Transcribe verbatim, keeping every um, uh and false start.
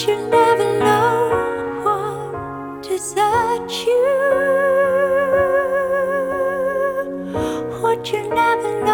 you never know what is at you. What you never know.